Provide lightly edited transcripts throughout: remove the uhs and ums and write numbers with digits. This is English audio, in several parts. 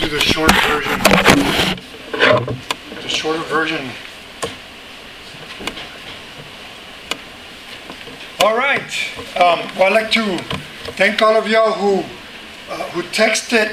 do the short version. The shorter version. All right. Well, I'd like to thank all of y'all who texted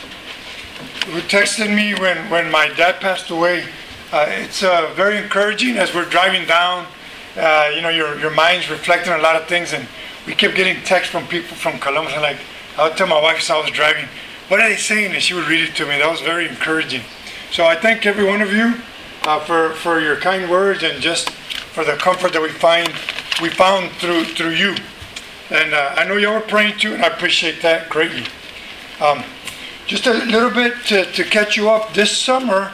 me when my dad passed away. It's very encouraging as we're driving down. Your mind's reflecting a lot of things, and we kept getting texts from people from Columbus. And I would tell my wife as I was driving, "What are they saying?" And she would read it to me. That was very encouraging. So I thank every one of you for your kind words and just for the comfort that we found through you. And I know y'all were praying too, and I appreciate that greatly. Just a little bit to catch you up. This summer,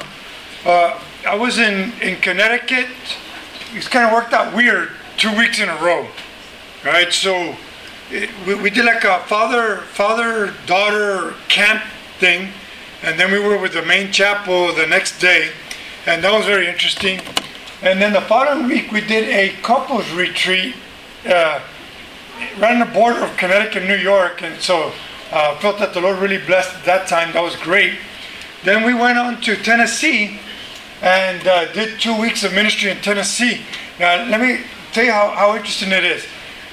I was in Connecticut. It's kind of worked out weird, 2 weeks in a row, right? So we did like a father-daughter camp thing, and then we were with the main chapel the next day, and that was very interesting. And then the following week we did a couples retreat right on the border of Connecticut and New York, and so I felt that the Lord really blessed at that time. That was great. Then we went on to Tennessee and did 2 weeks of ministry in Tennessee. Now let me tell you how interesting it is.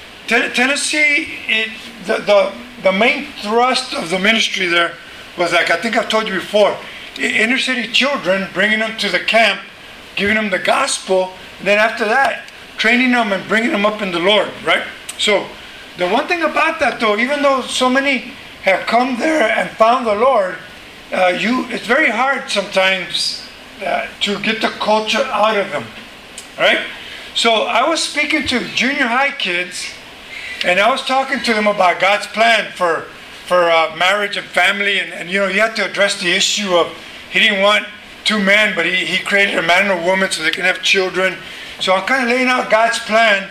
Tennessee, the main thrust of the ministry there was, like I think I've told you before, inner city children, bringing them to the camp, giving them the gospel, and then after that, training them and bringing them up in the Lord, right? So the one thing about that though, even though so many have come there and found the Lord, it's very hard sometimes to get the culture out of them, right? So I was speaking to junior high kids, and I was talking to them about God's plan for marriage and family, and you have to address the issue of He didn't want two men, but he created a man and a woman so they can have children. So I'm kind of laying out God's plan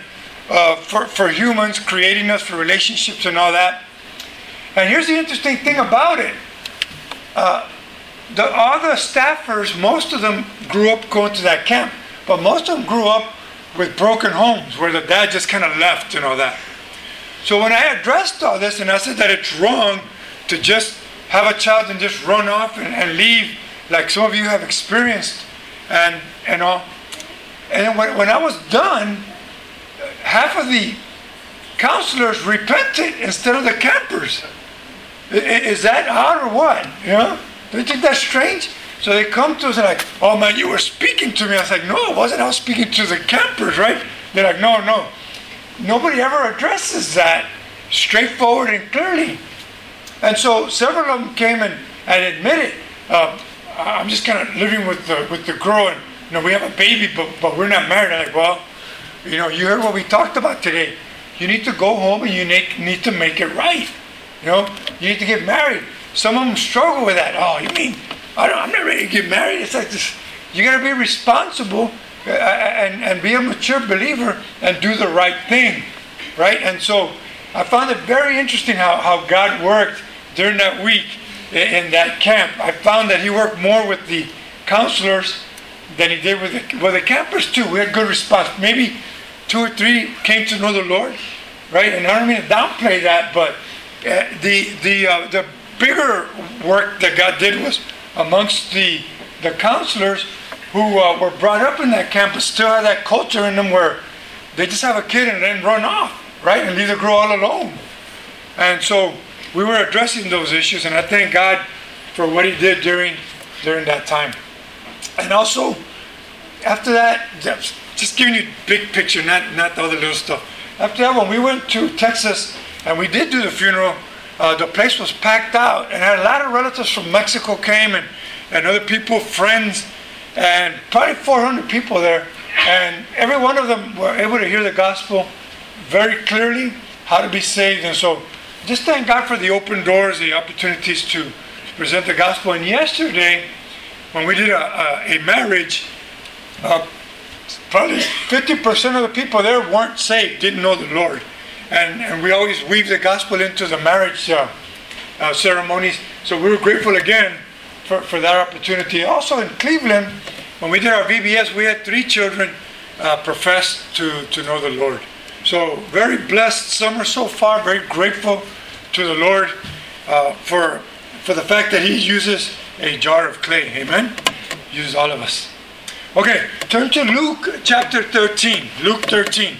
for humans, creating us for relationships and all that. And here's the interesting thing about it. All the staffers, most of them grew up going to that camp, but most of them grew up with broken homes where the dad just kind of left and all that. So when I addressed all this and I said that it's wrong to just have a child and just run off and leave, like some of you have experienced, and all. And then when I was done, half of the counselors repented instead of the campers. Is that odd or what? Do you think that's strange? So they come to us and like, "Oh man, you were speaking to me." I was like, "No, I wasn't. I was speaking to the campers, right?" They're like, No. Nobody ever addresses that straightforward and clearly. And so several of them came and admitted, "I'm just kind of living with the girl, and we have a baby, but we're not married." I'm like, "Well, you heard what we talked about today. You need to go home and you need to make it right. You need to get married." Some of them struggle with that. "Oh, you mean I'm not ready to get married?" It's like this. You got to be responsible and be a mature believer and do the right thing, right? And so I found it very interesting how God worked during that week in that camp. I found that He worked more with the counselors than He did with the campers too. We had good response. Maybe 2 or 3 came to know the Lord, right? And I don't mean to downplay that, but the bigger work that God did was amongst the counselors who were brought up in that camp, but still have that culture in them where they just have a kid and then run off, right? And leave the girl all alone. And so we were addressing those issues, and I thank God for what He did during that time. And also, after that, just giving you big picture, not the other little stuff. After that, when we went to Texas and we did do the funeral, the place was packed out, and had a lot of relatives from Mexico came, and other people, friends, and probably 400 people there. And every one of them were able to hear the gospel very clearly, how to be saved. And so just thank God for the open doors, the opportunities to present the gospel. And yesterday, when we did a marriage, probably 50% of the people there weren't saved, didn't know the Lord. And we always weave the gospel into the marriage ceremonies. So we were grateful again for that opportunity. Also in Cleveland, when we did our VBS, we had 3 children profess to know the Lord. So very blessed summer so far. Very grateful to the Lord for the fact that He uses a jar of clay. Amen? Uses all of us. Okay, turn to Luke chapter 13. Luke 13.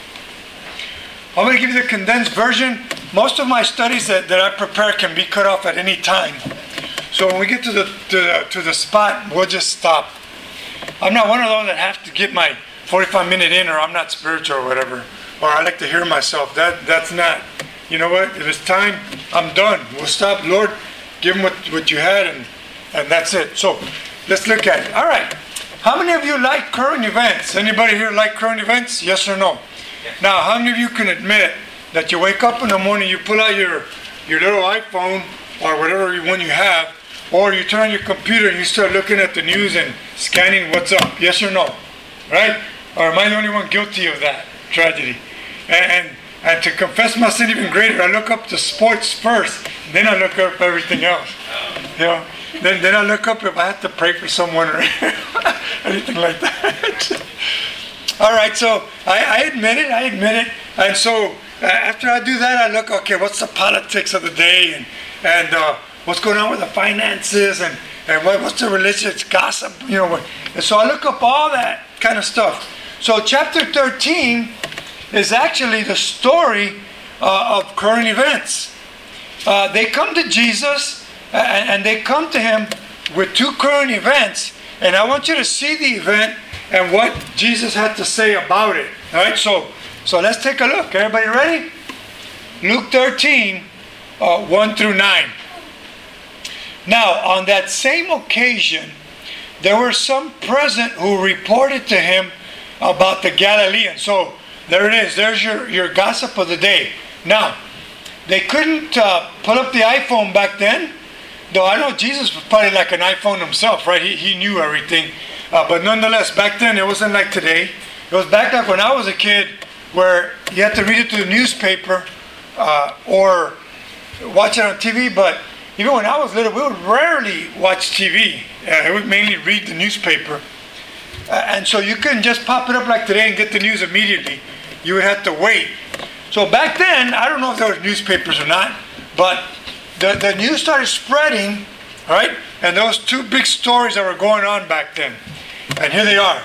I'm going to give you the condensed version. Most of my studies that I prepare can be cut off at any time. So when we get to the spot, we'll just stop. I'm not one of those that have to get my 45-minute in, or I'm not spiritual or whatever. Or I like to hear myself. That's not. You know what? If it's time, I'm done. We'll stop. Lord, give them what you had, and that's it. So let's look at it. All right. How many of you like current events? Anybody here like current events? Yes or no? Yes. Now, how many of you can admit that you wake up in the morning, you pull out your little iPhone or whatever one you have, or you turn on your computer and you start looking at the news and scanning what's up? Yes or no? Right? Or am I the only one guilty of that tragedy? And to confess my sin even greater, I look up the sports first, then I look up everything else. You know? Then I look up if I have to pray for someone or anything like that. All right, so I admit it. And so after I do that, I look, okay, what's the politics of the day, and what's going on with the finances, and what's the religious gossip, you know. And so I look up all that kind of stuff. So chapter 13 is actually the story of current events. They come to Jesus, and they come to him with two current events, and I want you to see the event and what Jesus had to say about it. All right, so let's take a look. Everybody ready? Luke 13, 1 through 9. Now, on that same occasion, there were some present who reported to him about the Galileans. So there it is. There's your gossip of the day. Now, they couldn't pull up the iPhone back then. Though I know Jesus was probably like an iPhone himself, right? He knew everything. But nonetheless, back then it wasn't like today. It was back like when I was a kid, where you had to read it through the newspaper or watch it on TV. But even when I was little, we would rarely watch TV. We would mainly read the newspaper. And so you couldn't just pop it up like today and get the news immediately. You would have to wait. So back then, I don't know if there were newspapers or not, but the news started spreading, right? And there was two big stories that were going on back then. And here they are.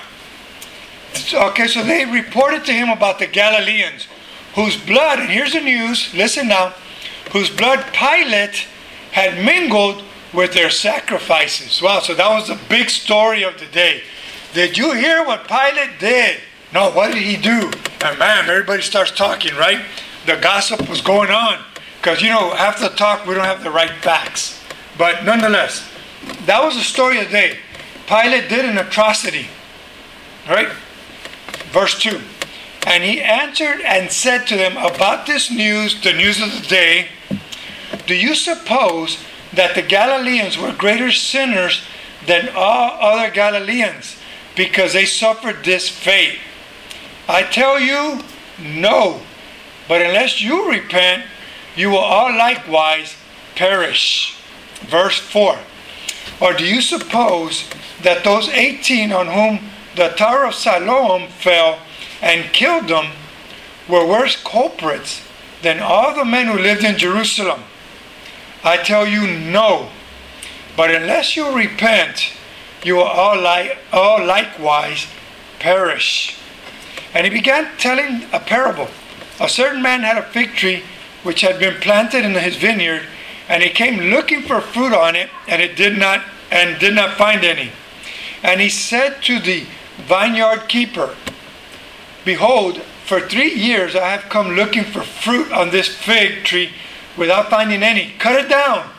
Okay, so they reported to him about the Galileans, whose blood, and here's the news, listen now, whose blood Pilate had mingled with their sacrifices. Wow, so that was the big story of the day. Did you hear what Pilate did? No, what did he do? And man, everybody starts talking, right? The gossip was going on. Because, you know, after the talk, we don't have the right facts. But nonetheless, that was the story of the day. Pilate did an atrocity. Right? Verse 2. And he answered and said to them about this news, the news of the day, do you suppose that the Galileans were greater sinners than all other Galileans because they suffered this fate? I tell you, no. But unless you repent, you will all likewise perish. Verse 4. Or do you suppose that those 18 on whom the Tower of Siloam fell and killed them were worse culprits than all the men who lived in Jerusalem? I tell you, no. But unless you repent, you will all likewise perish. And he began telling a parable. A certain man had a fig tree which had been planted in his vineyard, and he came looking for fruit on it, and did not find any. And he said to the vineyard keeper, behold, for 3 years I have come looking for fruit on this fig tree without finding any. Cut it down.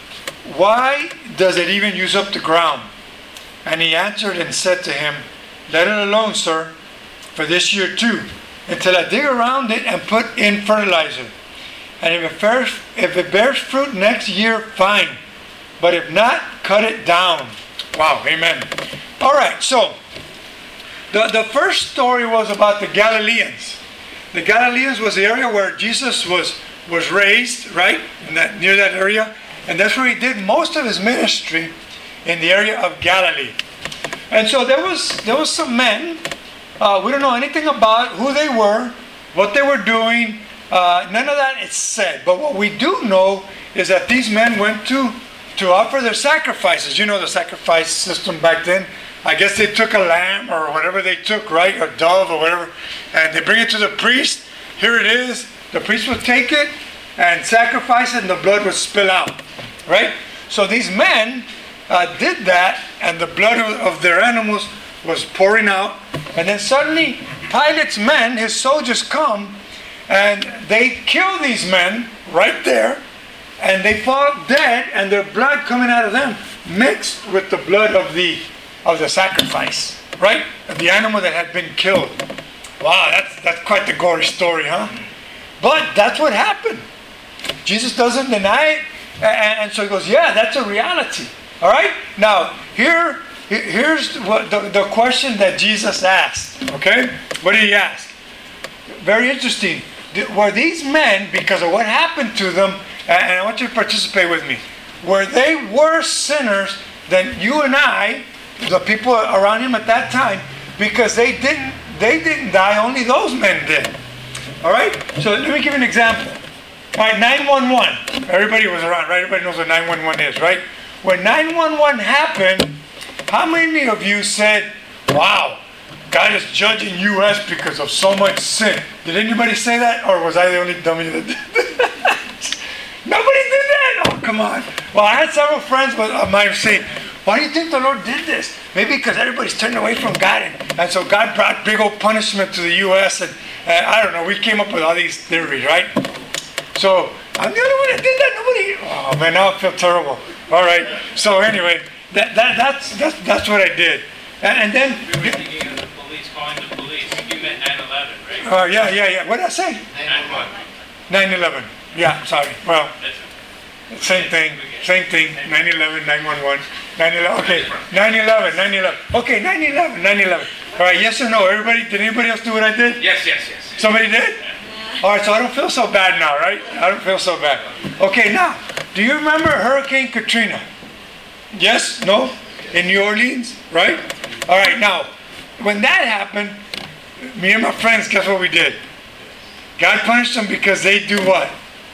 Why does it even use up the ground? And he answered and said to him, let it alone, sir, for this year too, until I dig around it and put in fertilizer. And if it bears fruit next year, fine. But if not, cut it down. Wow, amen. All right, so the first story was about the Galileans. The Galileans was the area where Jesus was raised, right? Near that area. And that's where he did most of his ministry, in the area of Galilee. And so there was some men. We don't know anything about who they were, what they were doing. None of that is said. But what we do know is that these men went to to offer their sacrifices. You know the sacrifice system back then. I guess they took a lamb or whatever they took, right? A dove or whatever. And they bring it to the priest. Here it is. The priest would take it and sacrifice it, and the blood would spill out, right? So these men did that, and the blood of their animals was pouring out. And then suddenly Pilate's men, his soldiers, come and they kill these men right there, and they fall dead, and their blood coming out of them mixed with the blood of the sacrifice, right? Of the animal that had been killed. Wow, that's quite the gory story, huh? But that's what happened. Jesus doesn't deny it, and so he goes, yeah, that's a reality. All right? Now, here's what the question that Jesus asked, okay? What did he ask? Very interesting. Were these men, because of what happened to them, and I want you to participate with me, were they worse sinners than you and I, the people around him at that time, because they didn't die, only those men did. All right? So let me give you an example. All right, 911. Everybody was around, right? Everybody knows what 911 is, right? When 911 happened, how many of you said, wow, God is judging U.S. because of so much sin? Did anybody say that? Or was I the only dummy that did that? Nobody did that? Oh, come on. Well, I had several friends of mine saying, why do you think the Lord did this? Maybe because everybody's turning away from God. And so God brought big old punishment to the U.S. And I don't know, we came up with all these theories, right? So I'm the only one that did that. Nobody. Oh, man, now I feel terrible. All right. So anyway, that's what I did. And then... We were thinking of the police calling the police. You meant 9/11, right? Yeah. What did I say? 9/11. 9/11. Yeah, sorry. Well, same thing. 9/11, 9/11, 9/11. Okay, 9/11. Okay, 9/11. All right, yes or no? Did anybody else do what I did? Yes. Somebody did? All right, so I don't feel so bad now, right? I don't feel so bad. Okay, now, do you remember Hurricane Katrina? Yes? No? In New Orleans, right? All right, now, when that happened, me and my friends, guess what we did? God punished them because they do what?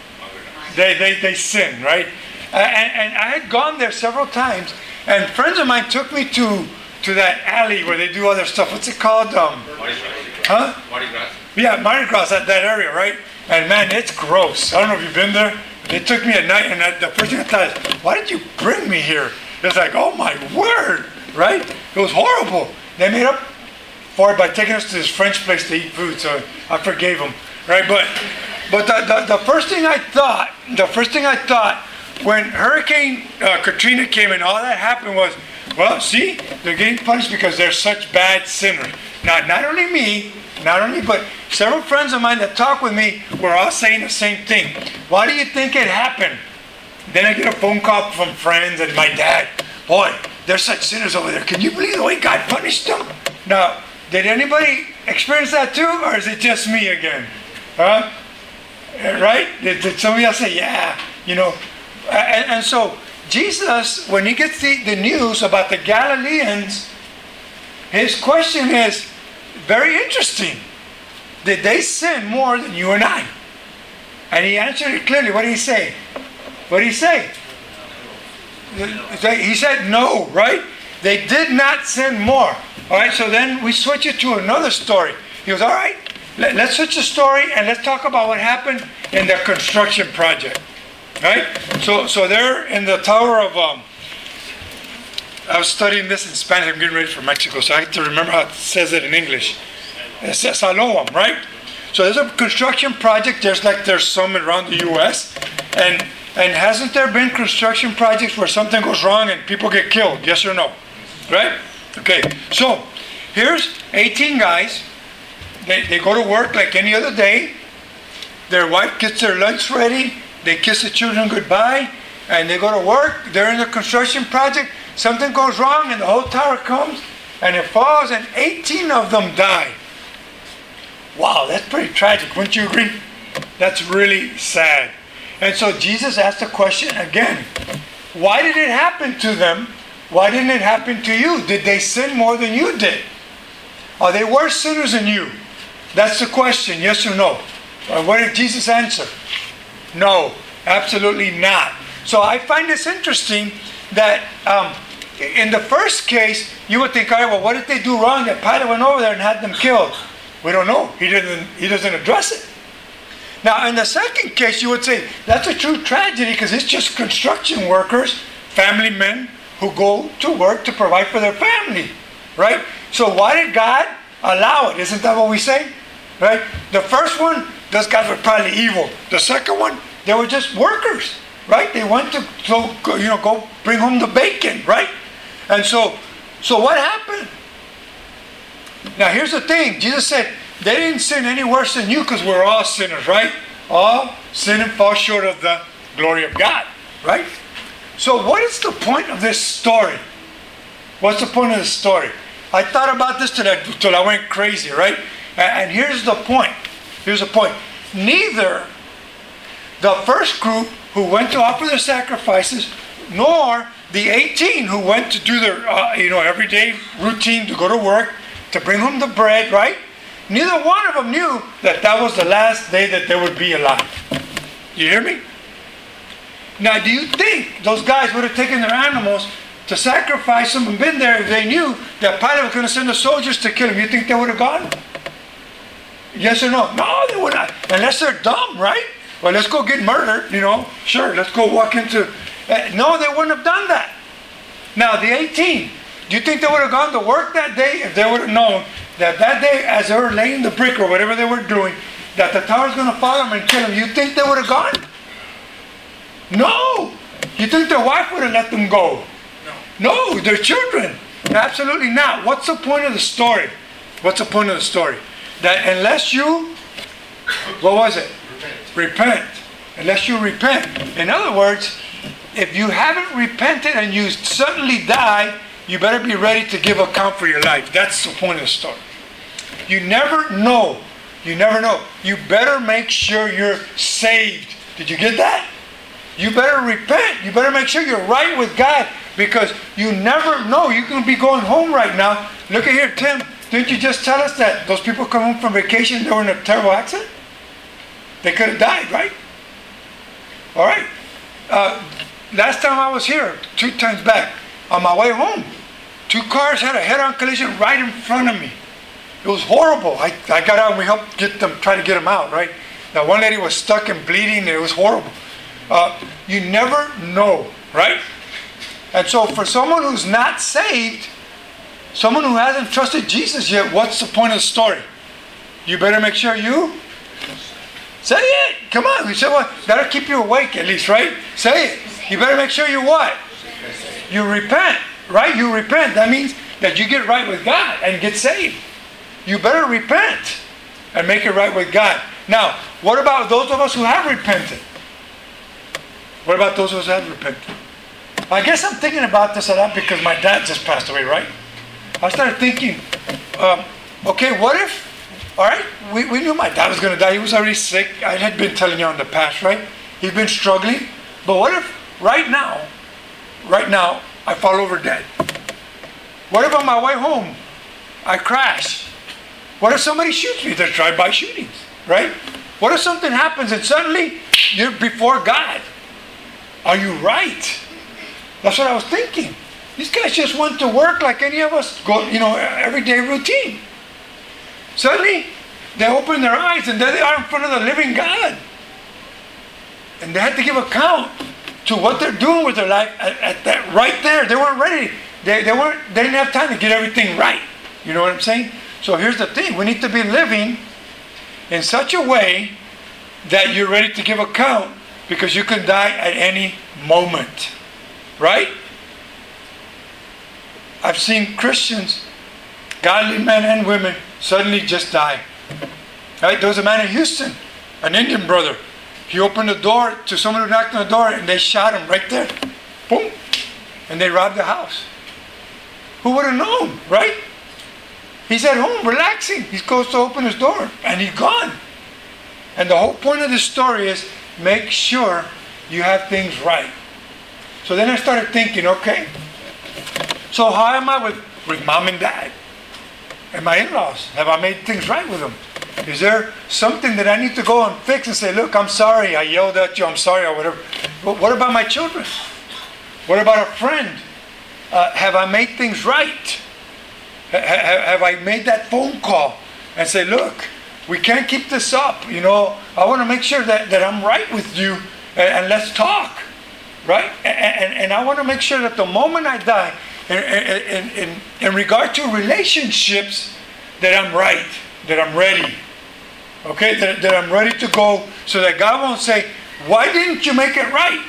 They sin, right? And I had gone there several times, and friends of mine took me to that alley where they do other stuff. What's it called? Huh? Mardi Gras. Yeah, Mardi Gras, that area, right? And man, it's gross. I don't know if you've been there. They took me at night, and the first thing I thought is, why did you bring me here? It's like, oh my word, right? It was horrible. They made up for it by taking us to this French place to eat food, so I forgave them, right? But the first thing I thought when Hurricane Katrina came and all that happened was, well, see, they're getting punished because they're such bad sinners. Now, not only but several friends of mine that talk with me were all saying the same thing. Why do you think it happened? Then I get a phone call from friends and my dad. Boy, they're such sinners over there. Can you believe the way God punished them? Now, did anybody experience that too, or is it just me again? Huh? Right? Did somebody else say, yeah, you know? And so Jesus, when he gets the news about the Galileans, his question is very interesting. Did they sin more than you and I? And he answered it clearly. What did he say? What did he say? He said no, right? They did not sin more. All right, so then we switch it to another story. He goes, all right, let's switch the story and let's talk about what happened in the construction project. Right? So they're in the Tower of... I was studying this in Spanish. I'm getting ready for Mexico, so I have to remember how it says it in English. It says Siloam, right? So there's a construction project. There's some around the U.S. And hasn't there been construction projects where something goes wrong and people get killed? Yes or no? Right? Okay. So here's 18 guys. They go to work like any other day. Their wife gets their lunch ready. They kiss the children goodbye. And they go to work. They're in the construction project. Something goes wrong and the whole tower comes and it falls and 18 of them die. Wow, that's pretty tragic. Wouldn't you agree? That's really sad. And so Jesus asked the question again. Why did it happen to them? Why didn't it happen to you? Did they sin more than you did? Are they worse sinners than you? That's the question, yes or no? What did Jesus answer? No, absolutely not. So I find this interesting that in the first case, you would think, all right, well, what did they do wrong that Pilate went over there and had them killed? We don't know. He doesn't address it. Now, in the second case, you would say, that's a true tragedy because it's just construction workers, family men, who go to work to provide for their family, right? So why did God allow it? Isn't that what we say? Right? The first one, those guys were probably evil. The second one, they were just workers, right? They went to go bring home the bacon, right? And so what happened? Now here's the thing. Jesus said, they didn't sin any worse than you because we're all sinners, right? All sin and fall short of the glory of God, right? So what is the point of this story? What's the point of this story? I thought about this till I went crazy, right? And here's the point. Here's the point. Neither the first group who went to offer their sacrifices, nor the 18 who went to do their everyday routine to go to work, to bring home the bread, right? Neither one of them knew that was the last day that they would be alive. You hear me? Now, do you think those guys would have taken their animals to sacrifice them and been there if they knew that Pilate was going to send the soldiers to kill him? You think they would have gone? Yes or no? No, they would not. Unless they're dumb, right? Well, let's go get murdered, Sure, let's go walk into... no, they wouldn't have done that. Now, the 18, do you think they would have gone to work that day if they would have known that day, as they were laying the brick or whatever they were doing, that the tower was going to follow them and kill them? You think they would have gone? No! You think their wife would have let them go? No, their children. Absolutely not. What's the point of the story? What's the point of the story? That unless you, what was it? Repent. Unless you repent. In other words, if you haven't repented and you suddenly die, you better be ready to give account for your life. That's the point of the story. You never know. You never know. You better make sure you're saved. Did you get that? You better repent. You better make sure you're right with God, because you never know. You can be going home right now. Look at here, Tim. Didn't you just tell us that those people come home from vacation, they were in a terrible accident? They could have died, right? All right. Last time I was here, 2 times back, on my way home, 2 cars had a head-on collision right in front of me. It was horrible. I got out and we helped try to get them out, right? Now, one lady was stuck and bleeding. It was horrible. You never know, right? And so for someone who's not saved, someone who hasn't trusted Jesus yet, what's the point of the story? You better make sure you say it. Come on. You say what? That'll keep you awake at least, right? Say it. You better make sure you what? You repent, right? You repent. That means that you get right with God and get saved. You better repent and make it right with God. Now, what about those of us who have repented? What about those of us who have repented? I guess I'm thinking about this a lot because my dad just passed away, right? I started thinking, okay, what if, all right, we knew my dad was going to die. He was already sick. I had been telling you in the past, right? He's been struggling. But what if right now, I fall over dead? What if on my way home, I crash? What if somebody shoots me? There's drive-by shootings, right? What if something happens and suddenly you're before God? Are you right? That's what I was thinking. These guys just went to work like any of us go, everyday routine. Suddenly, they open their eyes and there they are in front of the living God. And they had to give account to what they're doing with their life at that right there. They weren't ready. They didn't have time to get everything right. You know what I'm saying? So here's the thing. We need to be living in such a way that you're ready to give account, because you can die at any moment. Right? I've seen Christians, godly men and women, suddenly just die. Right? There was a man in Houston, an Indian brother. He opened the door to someone who knocked on the door and they shot him right there. Boom. And they robbed the house. Who would have known, right? He's at home relaxing. He goes to open his door and he's gone. And the whole point of this story is make sure you have things right. So then I started thinking, okay, so how am I with mom and dad? and my in-laws? Have I made things right with them? Is there something that I need to go and fix and say, look, I'm sorry, I yelled at you, I'm sorry, or whatever. But what about my children? What about a friend? Have I made things right? Have I made that phone call and say, look, we can't keep this up. You know, I want to make sure that I'm right with you, and let's talk, right? And I want to make sure that the moment I die, in regard to relationships, that I'm right, that I'm ready, okay, that I'm ready to go, so that God won't say, why didn't you make it right?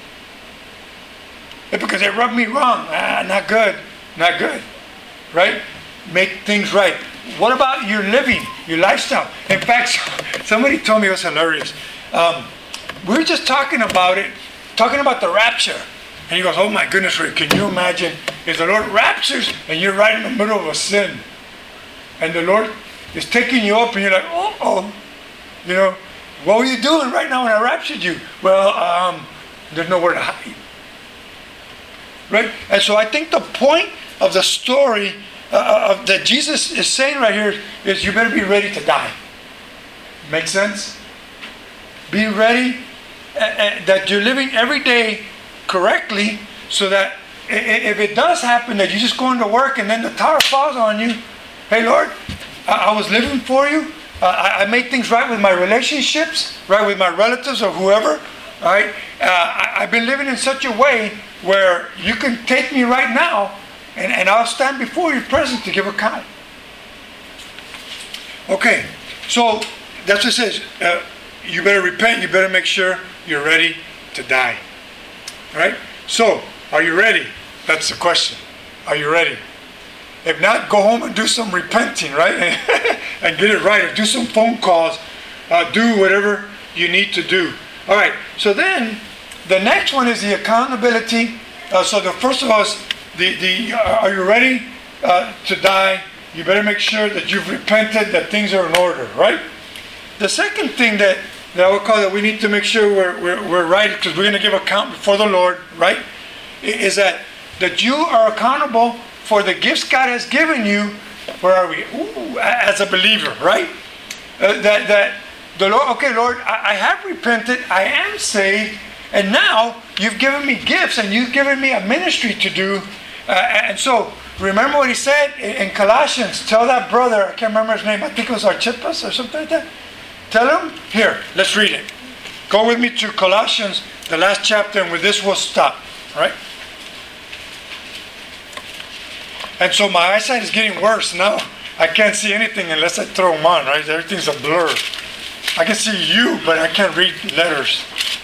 It's because they rubbed me wrong. Not good, not good, right? Make things right. What about your living, your lifestyle? In fact, somebody told me it was hilarious. We were just talking about it, talking about the rapture. And he goes, oh my goodness, Rick, can you imagine if the Lord raptures and you're right in the middle of a sin? And the Lord is taking you up and you're like, uh-oh. You know, what were you doing right now when I raptured you? Well, there's nowhere to hide. Right? And so I think the point of the story that Jesus is saying right here is you better be ready to die. Make sense? Be ready that you're living every day correctly, so that if it does happen that you just go into work and then the tower falls on you, hey Lord, I was living for you. I made things right with my relationships, right with my relatives or whoever. Right? I've been living in such a way where you can take me right now, and I'll stand before your presence to give account. Okay, so that's what it says. You better repent. You better make sure you're ready to die. All right? So, are you ready? That's the question. Are you ready? If not, go home and do some repenting, right? And get it right. Or do some phone calls. Do whatever you need to do. All right. So then, the next one is the accountability. So the first of all is are you ready to die? You better make sure that you've repented, that things are in order, right? The second thing that I would call that we need to make sure we're right, because we're going to give account before the Lord, right? Is that you are accountable for the gifts God has given you. Where are we? As a believer, right? That the Lord, okay, Lord, I have repented, I am saved, and now you've given me gifts and you've given me a ministry to do. And so, remember what he said in Colossians. Tell that brother, I can't remember his name, I think it was Archippus or something like that. Tell him, here, let's read it. Go with me to Colossians, the last chapter, and with this we'll stop. All right? And so my eyesight is getting worse now. I can't see anything unless I throw them on, right? Everything's a blur. I can see you, but I can't read letters.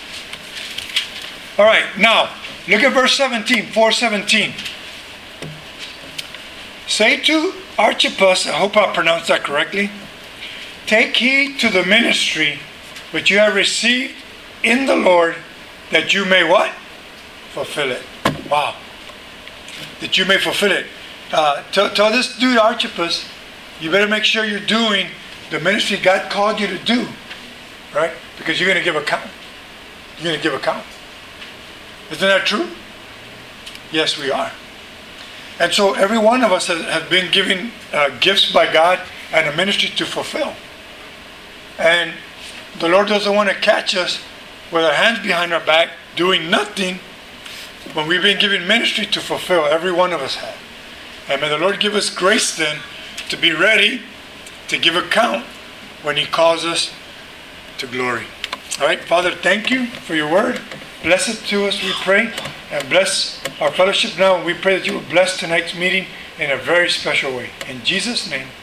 All right, now, look at verse 17, 4:17. Say to Archippus, I hope I pronounced that correctly, take heed to the ministry which you have received in the Lord, that you may what? Fulfill it. Wow. That you may fulfill it. Tell this dude Archippus, you better make sure you're doing the ministry God called you to do. Right? Because you're going to give account. You're going to give account. Isn't that true? Yes, we are. And so every one of us have been given gifts by God and a ministry to fulfill. And the Lord doesn't want to catch us with our hands behind our back doing nothing when we've been given ministry to fulfill. Every one of us have. And may the Lord give us grace then to be ready to give account when He calls us to glory. All right, Father, thank you for your word. Bless it to us, we pray, and bless our fellowship now. And we pray that you will bless tonight's meeting in a very special way. In Jesus' name.